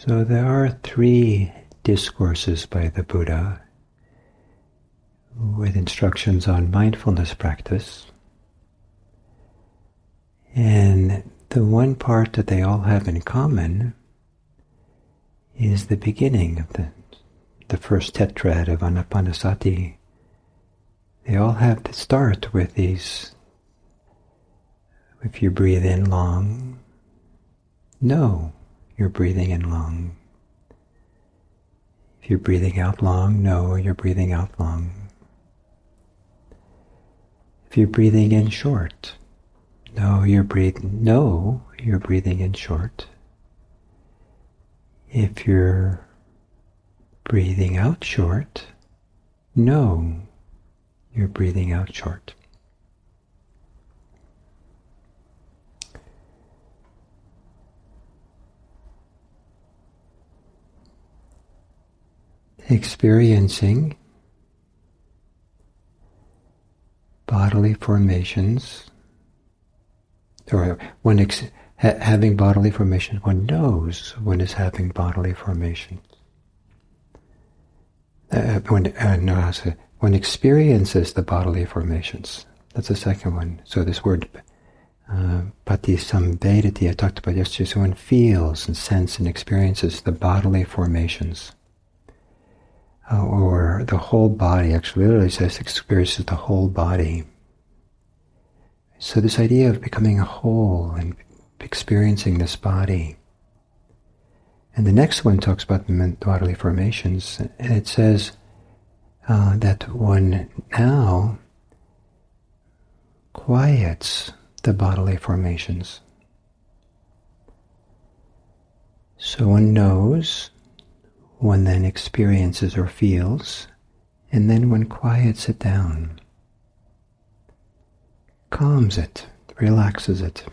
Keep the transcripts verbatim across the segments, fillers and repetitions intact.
So there are three discourses by the Buddha with instructions on mindfulness practice. And the one part that they all have in common is the beginning of the, the first tetrad of Anapanasati. They all have to start with these, if you breathe in long, know you're breathing in long. If you're breathing out long, know you're breathing out long. If you're breathing in short, know you're breathing, know you're breathing in short. If you're breathing out short, know you're breathing out short. Experiencing bodily formations, or when ex- ha- having bodily formations, one knows one is having bodily formations. Uh, when, uh, no, I say, one experiences the bodily formations. That's the second one. So this word, uh, patisamvedati, I talked about yesterday, so one feels and senses and experiences the bodily formations. Uh, or the whole body, actually literally says experiences the whole body. So this idea of becoming a whole and experiencing this body. And the next one talks about the bodily formations, and it says uh, that one now quiets the bodily formations. So one knows, one then experiences or feels, and then one quiets it down, calms it, relaxes it.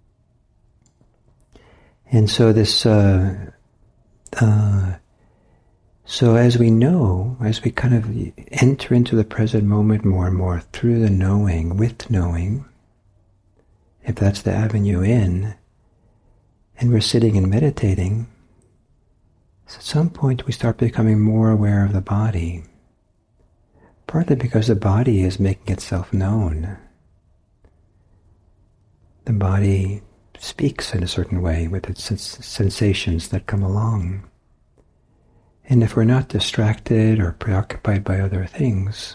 And so this, uh, uh, so as we know, as we kind of enter into the present moment more and more through the knowing, with knowing, if that's the avenue in, and we're sitting and meditating, at some point we start becoming more aware of the body, partly because the body is making itself known. The body speaks in a certain way with its sensations that come along. And if we're not distracted or preoccupied by other things,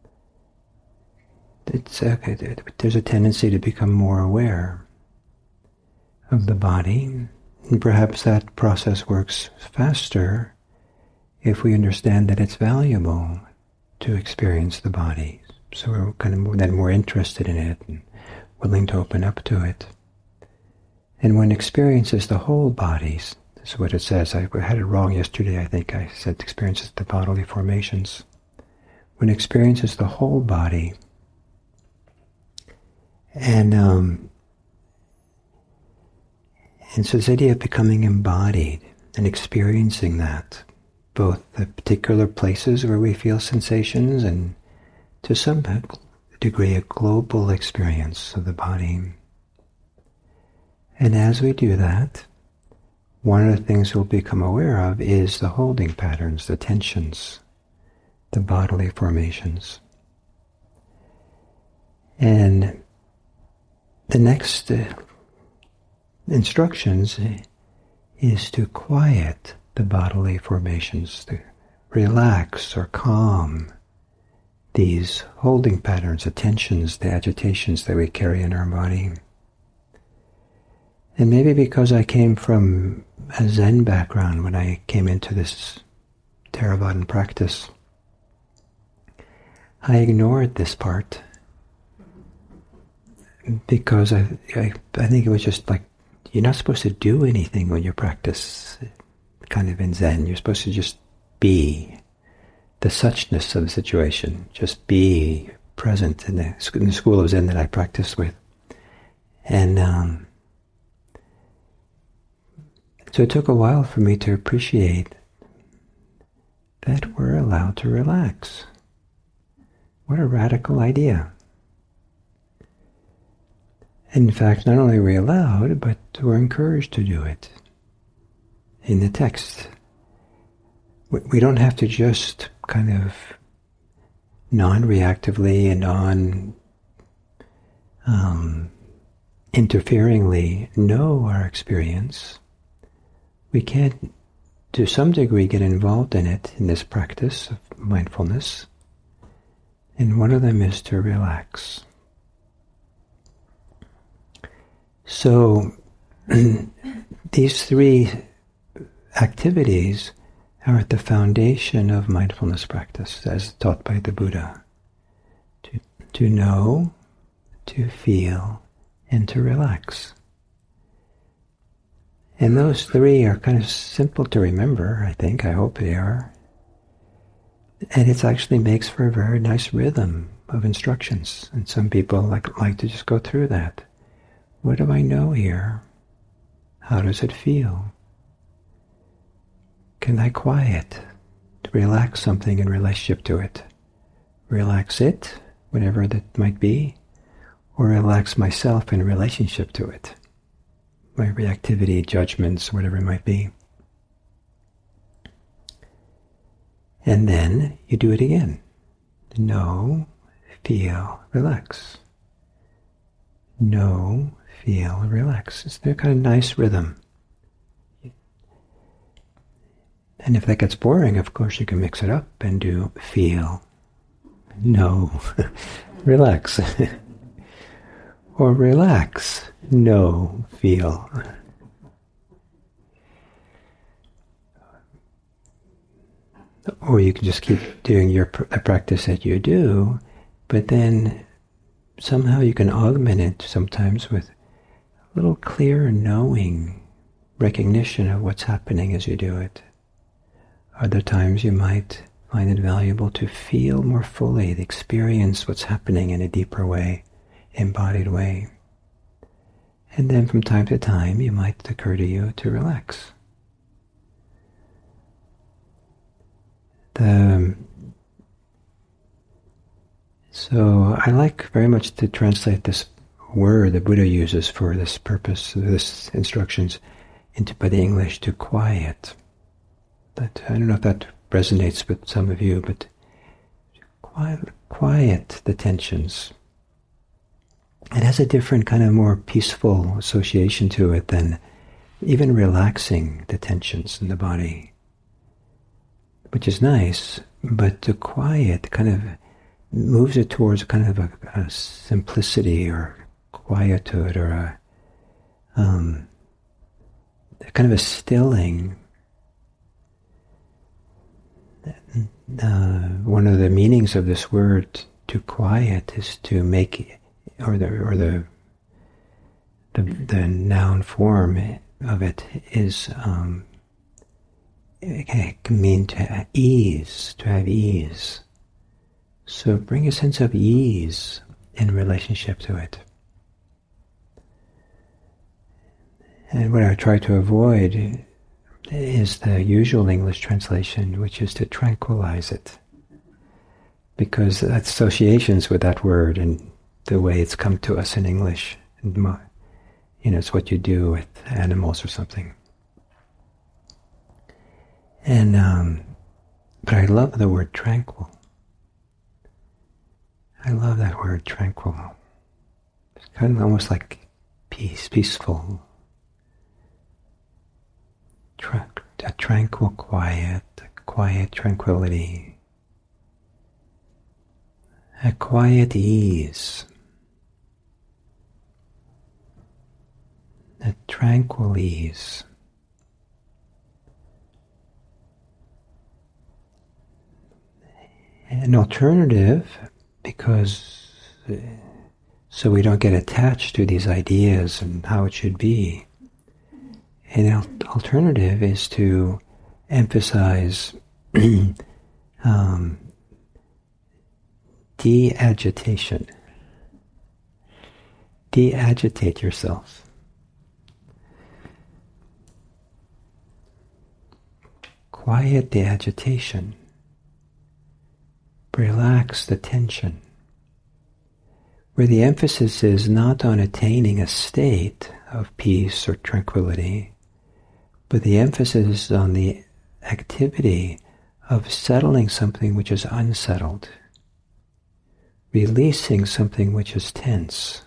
it's a, there's a tendency to become more aware of the body. And perhaps that process works faster if we understand that it's valuable to experience the body. So we're kind of more, then more interested in it and willing to open up to it. And one experiences the whole bodies, this is what it says. I had it wrong yesterday, I think I said experiences the bodily formations. One experiences the whole body, and um, And so this idea of becoming embodied and experiencing that, both the particular places where we feel sensations and to some degree a global experience of the body. And as we do that, one of the things we'll become aware of is the holding patterns, the tensions, the bodily formations. And the next uh, instructions is to quiet the bodily formations, to relax or calm these holding patterns, the tensions, the agitations that we carry in our body. And maybe because I came from a Zen background when I came into this Theravadan practice, I ignored this part because I, I, I think it was just like, you're not supposed to do anything when you practice kind of in Zen. You're supposed to just be the suchness of the situation, just be present in the, in the school of Zen that I practiced with. And um, so it took a while for me to appreciate that we're allowed to relax. What a radical idea. In fact, not only are we allowed, but we're encouraged to do it. in the text. We don't have to just kind of non-reactively and non um, interferingly know our experience. We can, to some degree, get involved in it in this practice of mindfulness. And one of them is to relax. So these three activities are at the foundation of mindfulness practice, as taught by the Buddha. To, to know, to feel, and to relax. And those three are kind of simple to remember, I think. I hope they are. And it actually makes for a very nice rhythm of instructions. And some people like, like to just go through that. What do I know here? How does it feel? Can I quiet, to relax something in relationship to it? Relax it, whatever that might be, or relax myself in relationship to it? My reactivity, judgments, whatever it might be. And then you do it again. Know, feel, relax. Know, feel, relax. It's a kind of nice rhythm. And if that gets boring, of course, you can mix it up and do feel, know, relax. Or relax, know, feel. Or you can just keep doing your pr- the practice that you do, but then somehow you can augment it sometimes with a little clearer knowing, recognition of what's happening as you do it. Other times you might find it valuable to feel more fully, to experience what's happening in a deeper way, embodied way. And then from time to time it might occur to you to relax. The, so I like very much to translate this word the Buddha uses for this purpose, this instructions, into by the English to quiet. That, I don't know if that resonates with some of you, but quiet, quiet the tensions. It has a different kind of more peaceful association to it than even relaxing the tensions in the body, which is nice, but to quiet kind of moves it towards kind of a, a simplicity or quietude or a, um, a kind of a stilling. Uh, one of the meanings of this word, to quiet, is to make, or the or the the, the noun form of it is um, it can mean to ease, to have ease. So bring a sense of ease in relationship to it. And what I try to avoid is the usual English translation, which is to tranquilize it. Because associations with that word and the way it's come to us in English, and, you know, it's what you do with animals or something. And, um, but I love the word tranquil. I love that word, tranquil. It's kind of almost like peace, peaceful. Tra- a tranquil quiet, a quiet tranquility, a quiet ease, a tranquil ease. An alternative, because uh, so we don't get attached to these ideas and how it should be. An alternative is to emphasize um, de-agitation. De-agitate yourself. Quiet the agitation. Relax the tension. Where the emphasis is not on attaining a state of peace or tranquility, but the emphasis is on the activity of settling something which is unsettled, releasing something which is tense,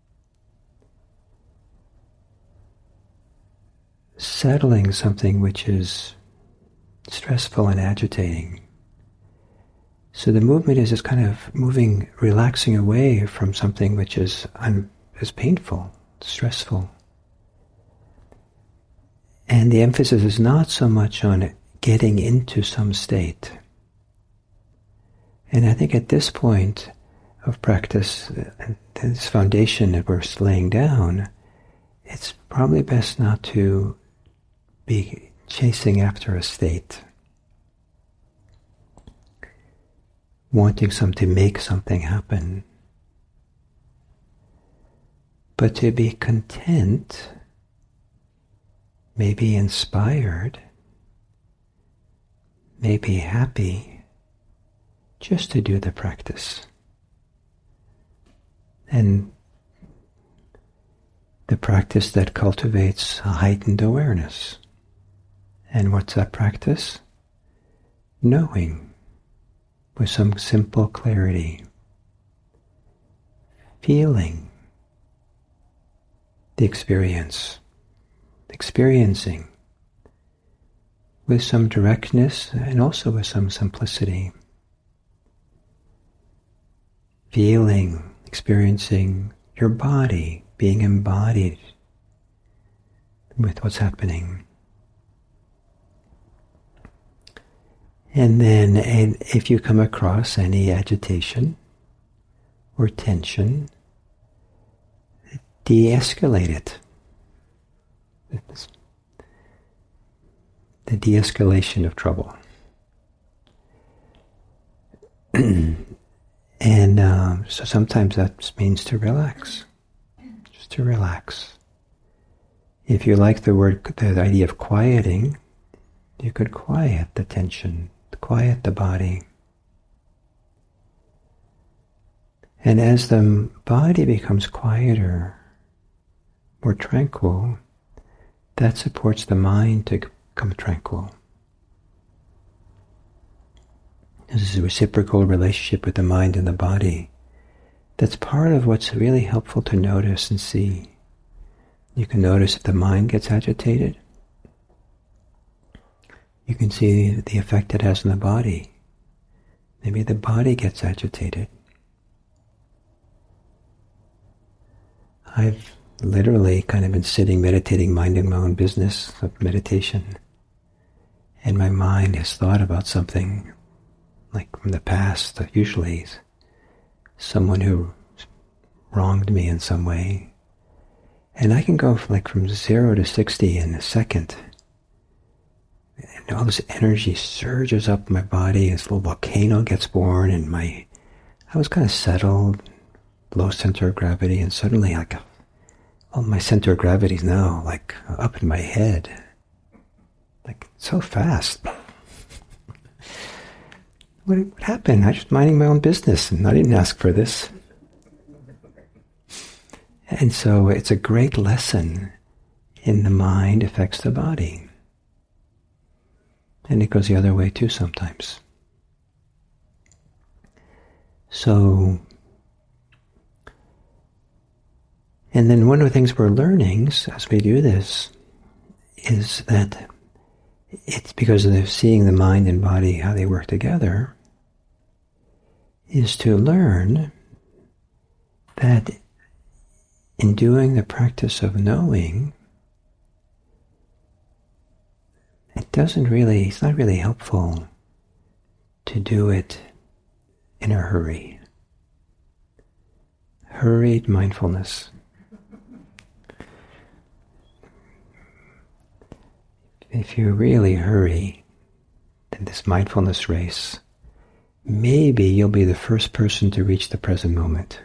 settling something which is stressful and agitating. So the movement is just kind of moving, relaxing away from something which is un, is painful, stressful. And the emphasis is not so much on getting into some state. And I think at this point of practice, this foundation that we're laying down, it's probably best not to be chasing after a state, wanting some to make something happen, but to be content, maybe inspired, maybe happy, just to do the practice. And the practice that cultivates a heightened awareness. And what's that practice? Knowing with some simple clarity, feeling the experience, experiencing with some directness and also with some simplicity, feeling, experiencing your body being embodied with what's happening. And then and if you come across any agitation or tension, de-escalate it. The de-escalation of trouble. And uh, so sometimes that means to relax. Just to relax. If you like the word, the idea of quieting, you could quiet the tension, quiet the body. And as the body becomes quieter, more tranquil, that supports the mind to become tranquil. This is a reciprocal relationship with the mind and the body. That's part of what's really helpful to notice and see. You can notice if the mind gets agitated. You can see the effect it has on the body. Maybe the body gets agitated. I've literally kind of been sitting, meditating, minding my own business of meditation, and my mind has thought about something like from the past, usually someone who wronged me in some way, and I can go from like from zero to sixty in a second. And all this energy surges up my body, this little volcano gets born, and my, I was kind of settled, low center of gravity, and suddenly like, oh, my center of gravity is now like up in my head, like so fast. What, what happened? I was just minding my own business, and I didn't ask for this. And so it's a great lesson in the mind affects the body. And it goes the other way too sometimes. So, and then one of the things we're learning as we do this is that it's because of the seeing the mind and body, how they work together, is to learn that in doing the practice of knowing, it doesn't really, it's not really helpful to do it in a hurry. Hurried mindfulness. If you really hurry in this mindfulness race, maybe you'll be the first person to reach the present moment.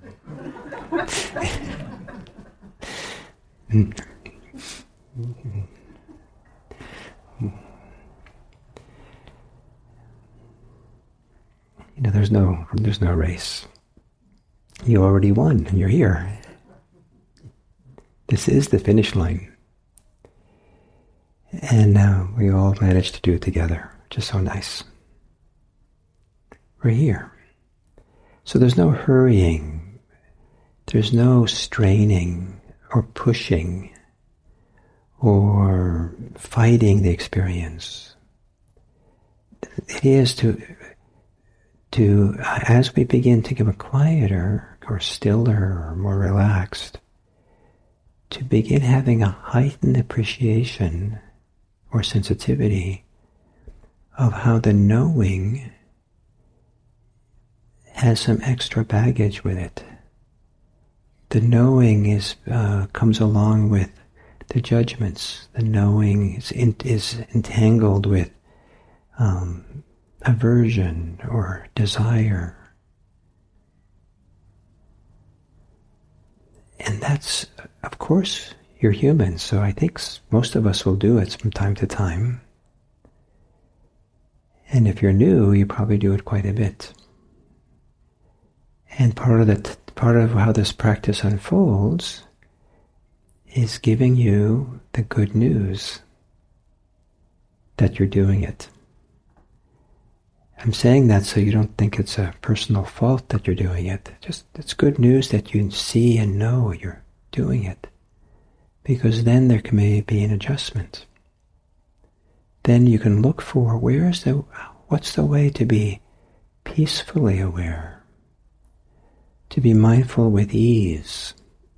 You know, there's no, there's no race. You already won, and you're here. This is the finish line. And uh, we all managed to do it together, which is so nice. We're here. So there's no hurrying, there's no straining or pushing or fighting the experience. It is to, to as we begin to become quieter or stiller or more relaxed, to begin having a heightened appreciation or sensitivity of how the knowing has some extra baggage with it. The knowing is uh, comes along with the judgments. The knowing is, in, is entangled with um, aversion or desire. And that's, of course, you're human, so I think most of us will do it from time to time. And if you're new, you probably do it quite a bit. And part of the part of how this practice unfolds is giving you the good news that you're doing it. I'm saying that so you don't think it's a personal fault that you're doing it. Just it's good news that you see and know you're doing it. Because then there can may be an adjustment. Then you can look for where's the what's the way to be peacefully aware. To be mindful with ease,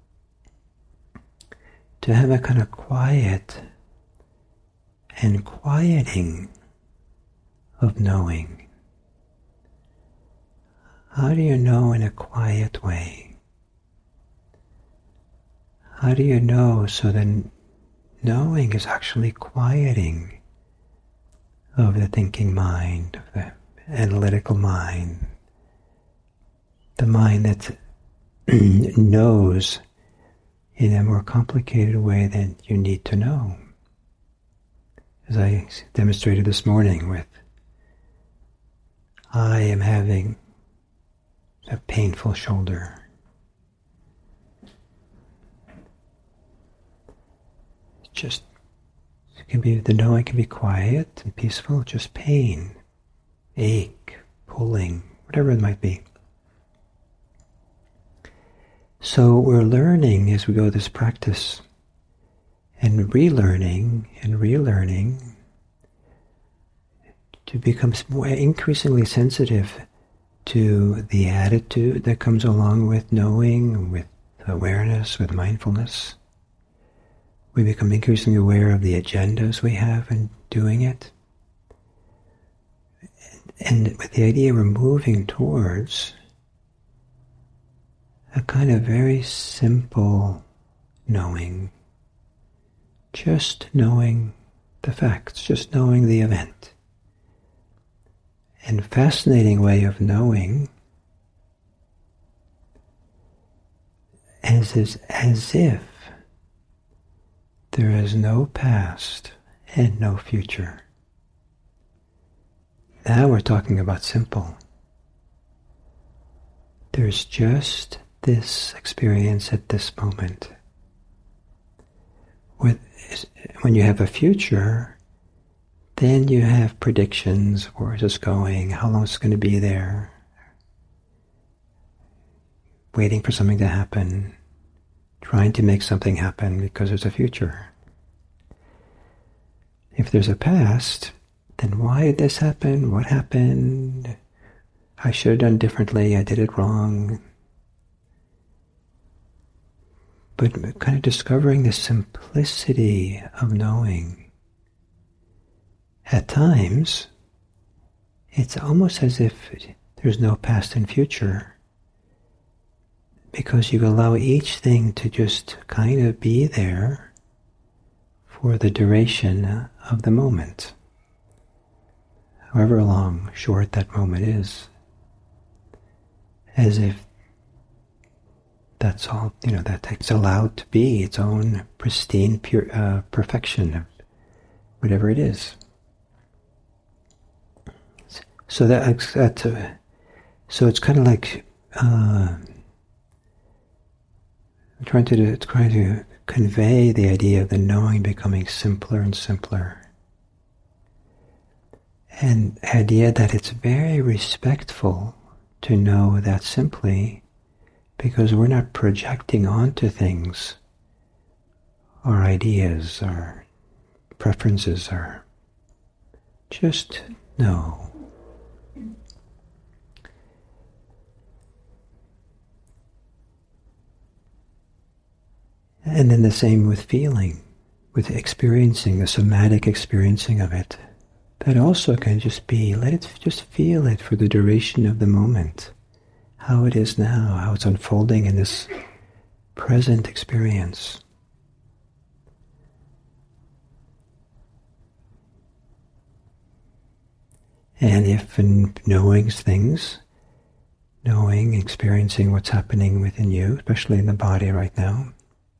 to have a kind of quiet and quieting of knowing. How do you know in a quiet way? How do you know so that knowing is actually quieting of the thinking mind, of the analytical mind, the mind that knows in a more complicated way than you need to know. As I demonstrated this morning with, I am having a painful shoulder. Just, it can be, the knowing can be quiet and peaceful, just pain, ache, pulling, whatever it might be. So we're learning as we go this practice and relearning and relearning to become more increasingly sensitive to the attitude that comes along with knowing, with awareness, with mindfulness. We become increasingly aware of the agendas we have in doing it. And with the idea we're moving towards a kind of very simple knowing, just knowing the facts, just knowing the event. And a fascinating way of knowing as, is, as if there is no past and no future. Now we're talking about simple. There's just this experience at this moment. With, when you have a future, then you have predictions, where it's going, how long it's going to be there, waiting for something to happen, trying to make something happen because there's a future. If there's a past, then why did this happen? What happened? I should have done differently, I did it wrong. But kind of discovering the simplicity of knowing. At times, it's almost as if there's no past and future, because you allow each thing to just kind of be there for the duration of the moment, however long, short that moment is, as if that's all, you know, that it's allowed to be its own pristine pure uh, perfection of whatever it is. So that that's uh, so it's kind of like uh, trying to trying to convey the idea of the knowing becoming simpler and simpler. And the idea that it's very respectful to know that simply, because we're not projecting onto things our ideas, our preferences, our just know. And then the same with feeling, with experiencing, the somatic experiencing of it. That also can just be, let it just feel it for the duration of the moment, how it is now, how it's unfolding in this present experience. And if in knowing things, knowing, experiencing what's happening within you, especially in the body right now,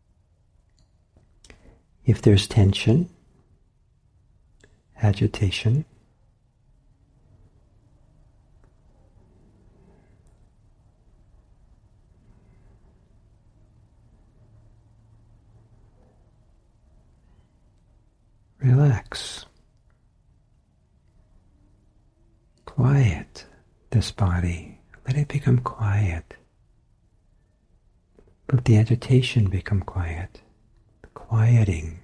if there's tension, agitation, relax. Quiet this body. Let it become quiet. Let the agitation become quiet. The quieting.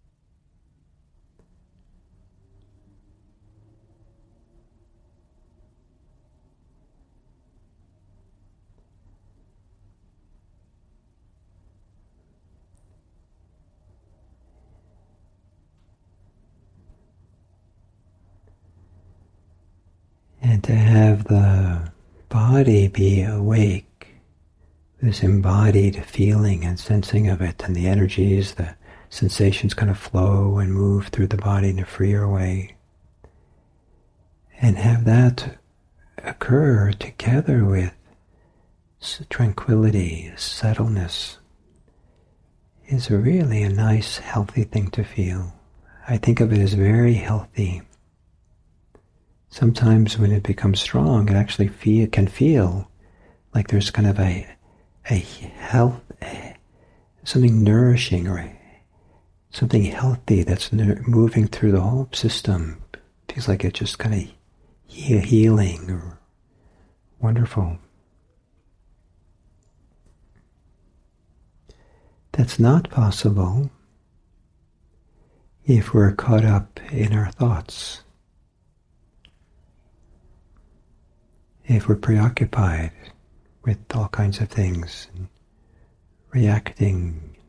And to have the body be awake, this embodied feeling and sensing of it, and the energies, the sensations kind of flow and move through the body in a freer way. And have that occur together with tranquility, settledness, is really a nice, healthy thing to feel. I think of it as very healthy. Sometimes when it becomes strong, it actually feel, can feel like there's kind of a, a health, a, something nourishing or a, something healthy that's nur- moving through the whole system. Feels like it's just kind of he- healing or wonderful. That's not possible if we're caught up in our thoughts. If we're preoccupied with all kinds of things, and reacting,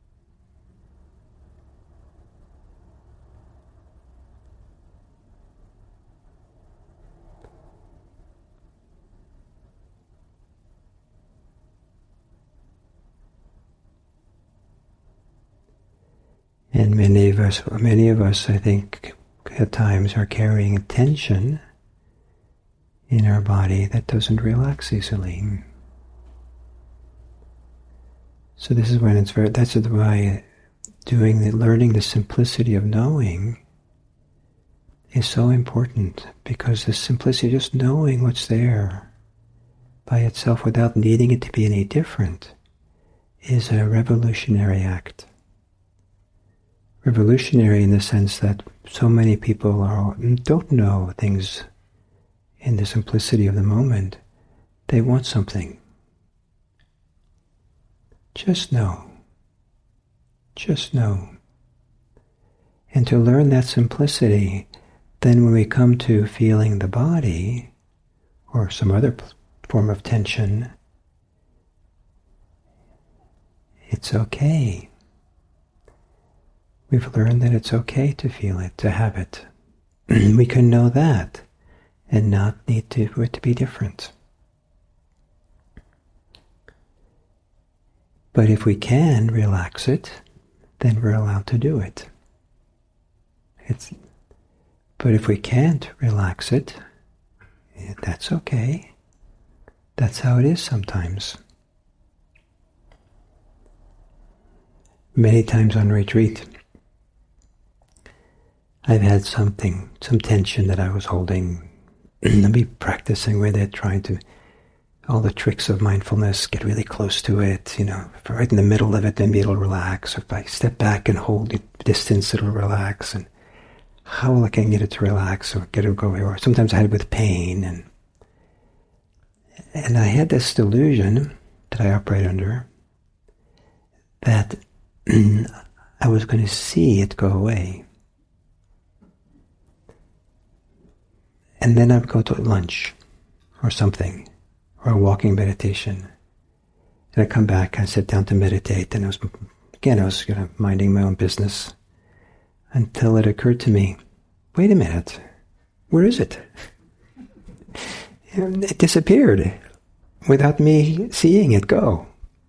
and many of us, many of us, I think, at times are carrying tension in our body that doesn't relax easily. So this is when it's very, that's why doing the, learning the simplicity of knowing is so important, because the simplicity, just knowing what's there by itself without needing it to be any different, is a revolutionary act. Revolutionary in the sense that so many people are, don't know things in the simplicity of the moment. They want something. Just know. Just know. And to learn that simplicity, then when we come to feeling the body, or some other form of tension, it's okay. We've learned that it's okay to feel it, to have it. We can know that and not need to, for it to be different. But if we can relax it, then we're allowed to do it. It's, but if we can't relax it, that's okay. That's how it is sometimes. Many times on retreat, I've had something, some tension that I was holding. I'll be practicing with it, trying to all the tricks of mindfulness, get really close to it, you know, if I'm right in the middle of it, then it'll relax. Or if I step back and hold it, distance, it'll relax. And how I can get it to relax or get it to go away. Or sometimes I had it with pain. And, and I had this delusion that I operate under that I was going to see it go away. And then I would go to lunch or something, or a walking meditation. And I'd come back, I'd sit down to meditate, and I was, again, I was you know, minding my own business until it occurred to me, wait a minute, where is it? And it disappeared without me seeing it go.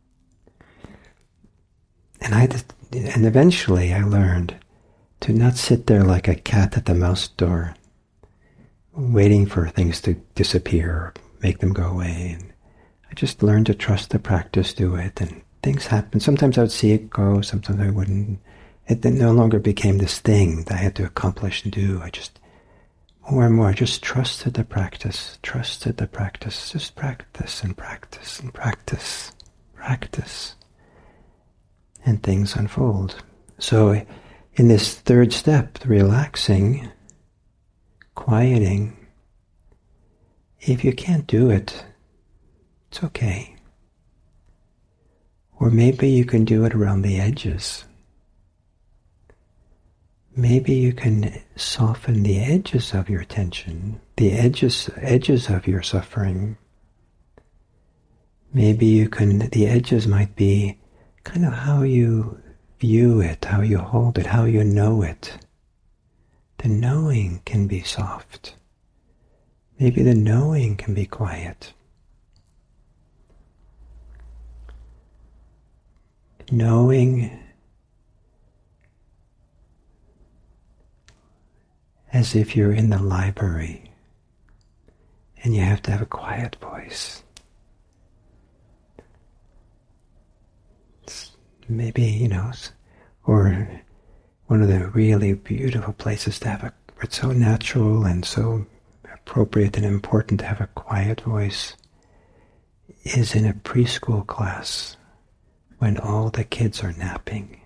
And I, and eventually I learned to not sit there like a cat at the mouse door, waiting for things to disappear or make them go away. And I just learned to trust the practice, do it, and things happen. Sometimes I would see it go, sometimes I wouldn't. It then no longer became this thing that I had to accomplish and do. I just, more and more, I just trusted the practice, trusted the practice, just practice and practice and practice, practice. And things unfold. So in this third step, the relaxing, quieting, if you can't do it, it's okay. Or maybe you can do it around the edges. Maybe you can soften the edges of your tension, the edges edges of your suffering. Maybe you can, the edges might be kind of how you view it, how you hold it, how you know it. The knowing can be soft. Maybe the knowing can be quiet. Knowing as if you're in the library and you have to have a quiet voice. It's maybe, you know, or one of the really beautiful places to have a, it's so natural and so appropriate and important to have a quiet voice is in a preschool class when all the kids are napping.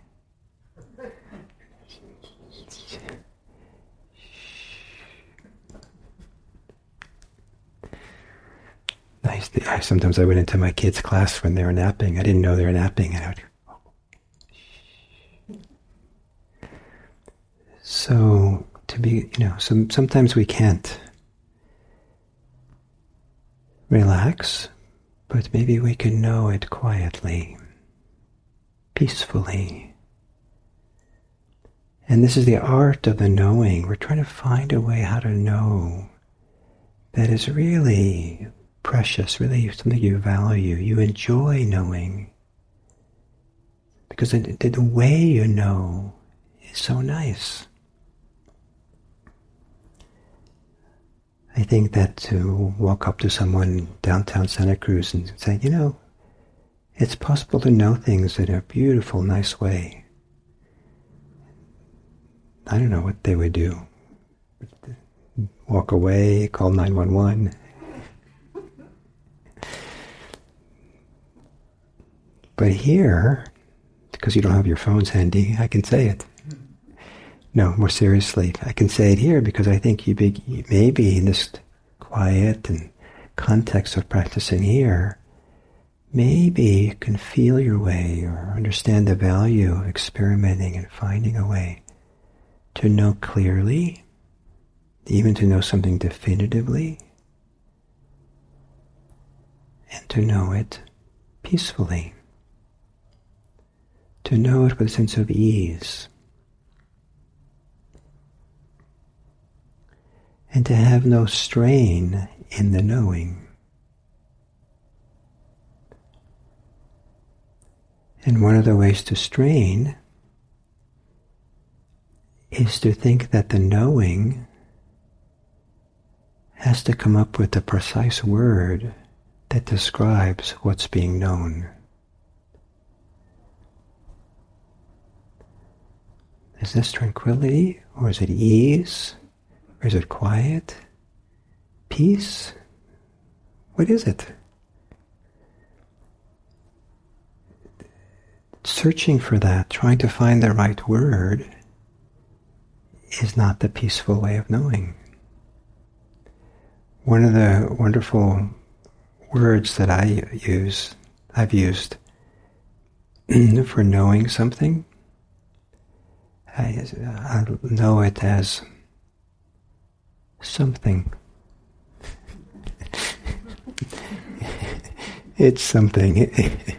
I, I, sometimes I went into my kids' class when they were napping. I didn't know they were napping, and I would. So to be, you know, some sometimes we can't relax, but maybe we can know it quietly, peacefully. And this is the art of the knowing. We're trying to find a way how to know that is really precious, really something you value, you enjoy knowing. Because the, the way you know is so nice. I think that to walk up to someone downtown Santa Cruz and say, you know, it's possible to know things in a beautiful, nice way. I don't know what they would do. Walk away, call nine one one. But here, because you don't have your phones handy, I can say it. No, more seriously, I can say it here because I think you be, maybe in this quiet and context of practicing here, maybe you can feel your way or understand the value of experimenting and finding a way to know clearly, even to know something definitively, and to know it peacefully. To know it with a sense of ease. And to have no strain in the knowing. And one of the ways to strain is to think that the knowing has to come up with a precise word that describes what's being known. Is this tranquility, or is it ease, or is it quiet? Peace? What is it? searching for that, trying to find the right word, is not the peaceful way of knowing. One of the wonderful words that I use, I've used for knowing something, I, I know it as something. It's something.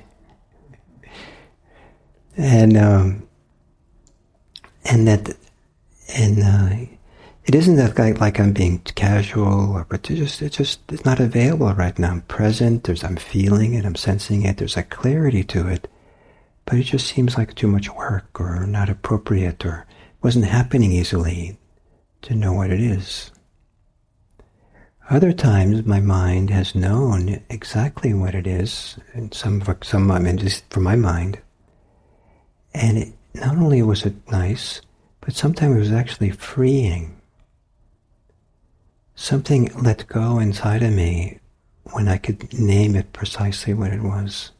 and um, and that and uh, it isn't that like, like I'm being casual, or but it's just it's just it's not available right now. I'm present. There's I'm feeling it. I'm sensing it. There's a clarity to it, but it just seems like too much work, or not appropriate, or wasn't happening easily to know what it is. Other times, my mind has known exactly what it is, and some some I mean, just for my mind, and it, not only was it nice, but sometimes it was actually freeing. Something let go inside of me when I could name it precisely what it was.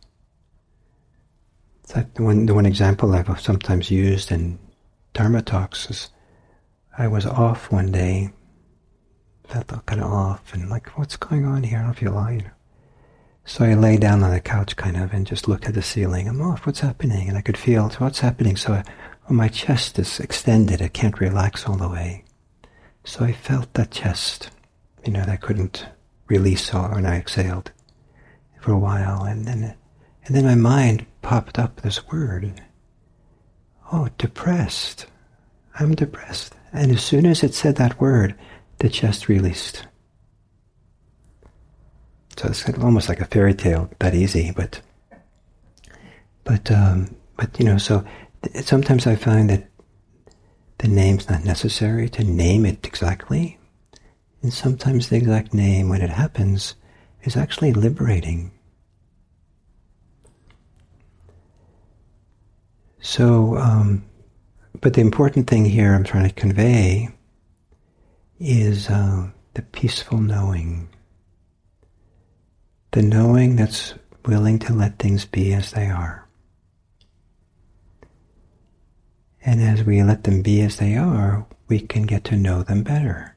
That the one, the one example I've sometimes used in Dharma talks is, I was off one day, felt kind of off, and like, what's going on here? I don't feel well, you know. So I lay down on the couch kind of and just looked at the ceiling. I'm off, what's happening? And I could feel, so what's happening? So I, oh, my chest is extended, I can't relax all the way. So I felt that chest, you know, that I couldn't release all, and I exhaled for a while, and then and then my mind popped up this word. Oh, depressed. I'm depressed. And as soon as it said that word, the chest released. So it's almost like a fairy tale, that easy, but but um, but you know, so th- sometimes I find that the name's not necessary to name it exactly, and sometimes the exact name, when it happens, is actually liberating. So, um, but the important thing here I'm trying to convey is uh, the peaceful knowing. The knowing that's willing to let things be as they are. And as we let them be as they are, we can get to know them better.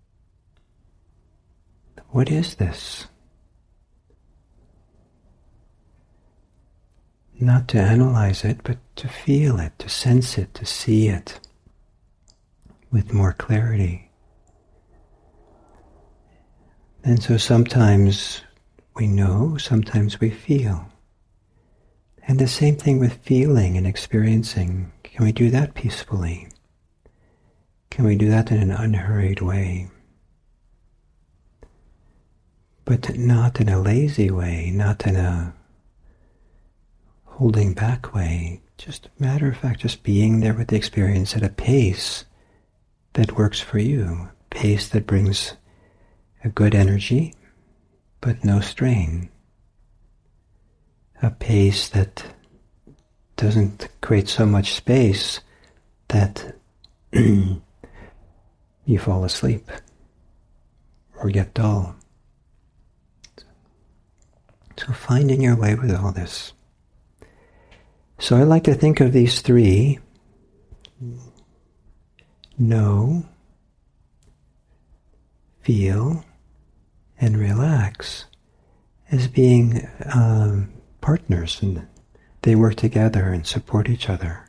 What is this? Not to analyze it, but to feel it, to sense it, to see it with more clarity. And so sometimes we know, sometimes we feel. And the same thing with feeling and experiencing. Can we do that peacefully? Can we do that in an unhurried way? But not in a lazy way, not in a holding back way. Just matter of fact, just being there with the experience at a pace that works for you. A pace that brings a good energy, but no strain. A pace that doesn't create so much space that you fall asleep or get dull. So finding your way with all this. So I like to think of these three: know, feel, and relax, as being um, partners, and they work together and support each other.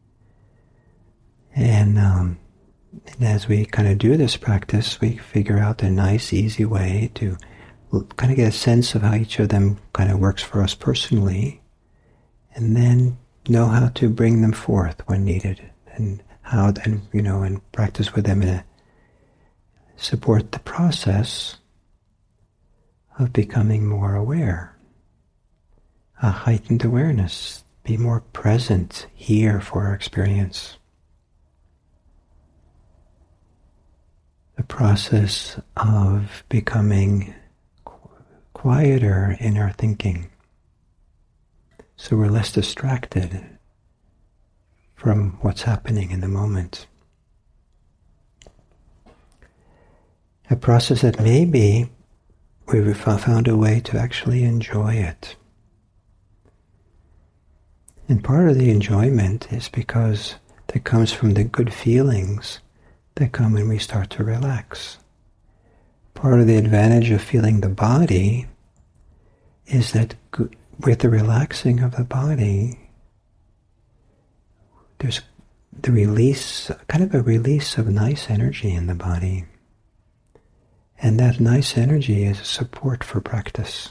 And, um, and as we kind of do this practice, we figure out a nice, easy way to kind of get a sense of how each of them kind of works for us personally, and then know how to bring them forth when needed, and how, and you know, and practice with them in a support the process of becoming more aware, a heightened awareness, be more present here for our experience. The process of becoming quieter in our thinking, so we're less distracted from what's happening in the moment. A process that maybe we've found a way to actually enjoy it. And part of the enjoyment is because that comes from the good feelings that come when we start to relax. Part of the advantage of feeling the body is that with the relaxing of the body, there's the release, kind of a release of nice energy in the body. And that nice energy is a support for practice.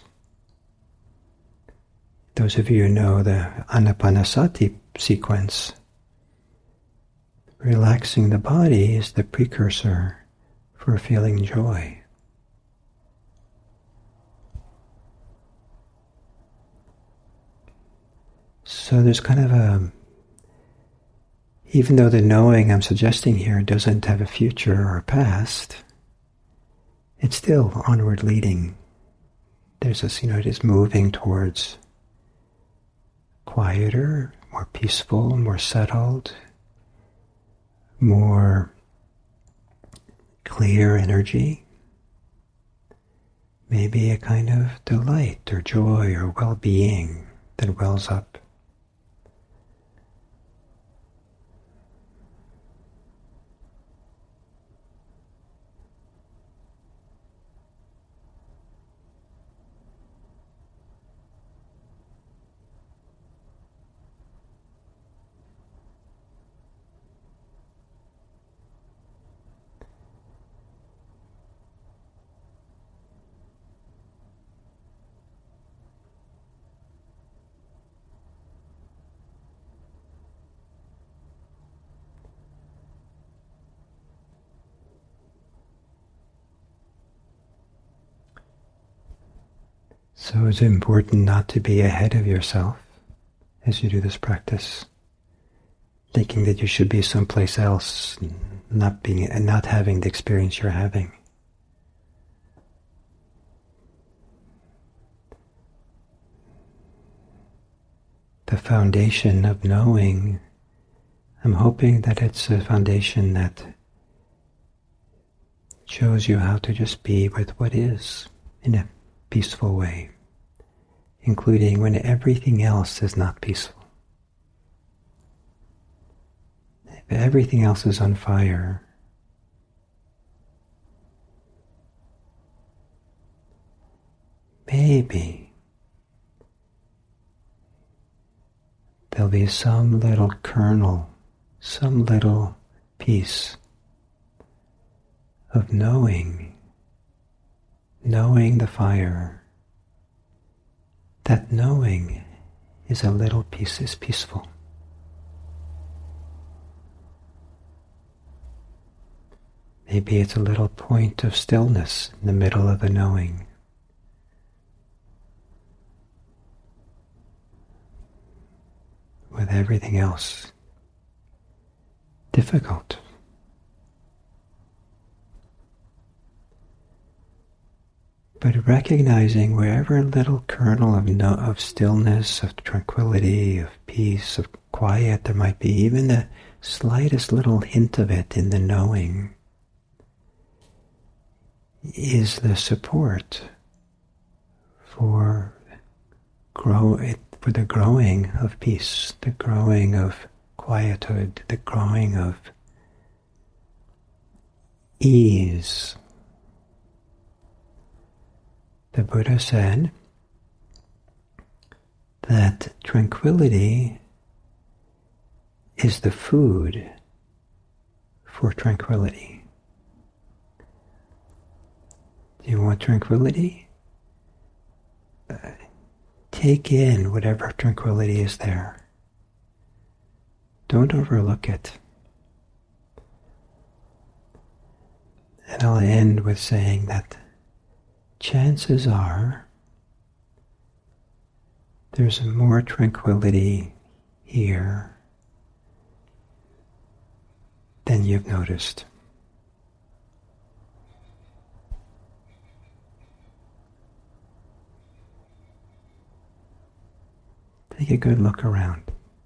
Those of you who know the Anapanasati sequence, relaxing the body is the precursor for feeling joy. So there's kind of a, even though the knowing I'm suggesting here doesn't have a future or a past, it's still onward leading. There's this, you know, it is moving towards quieter, more peaceful, more settled, more clear energy, maybe a kind of delight or joy or well-being that wells up. So it's important not to be ahead of yourself as you do this practice, thinking that you should be someplace else, not being and not having the experience you're having. The foundation of knowing, I'm hoping that it's a foundation that shows you how to just be with what is in a peaceful way, including when everything else is not peaceful. If everything else is on fire, maybe there'll be some little kernel, some little piece of knowing Knowing the fire, that knowing is a little piece, is peaceful. Maybe it's a little point of stillness in the middle of the knowing. With everything else difficult. But recognizing wherever a little kernel of no, of stillness, of tranquility, of peace, of quiet there might be, even the slightest little hint of it in the knowing, is the support for grow for the growing of peace, the growing of quietude, the growing of ease. The Buddha said that tranquility is the food for tranquility. Do you want tranquility? Uh, take in whatever tranquility is there. Don't overlook it. And I'll end with saying that chances are there's more tranquility here than you've noticed. Take a good look around.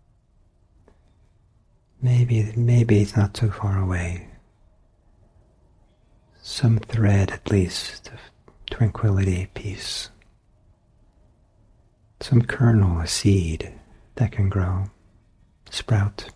Maybe, maybe it's not so far away. Some thread, at least, of tranquility, peace. Some kernel, a seed, that can grow, sprout.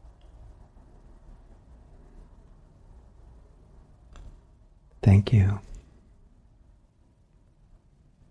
Thank you.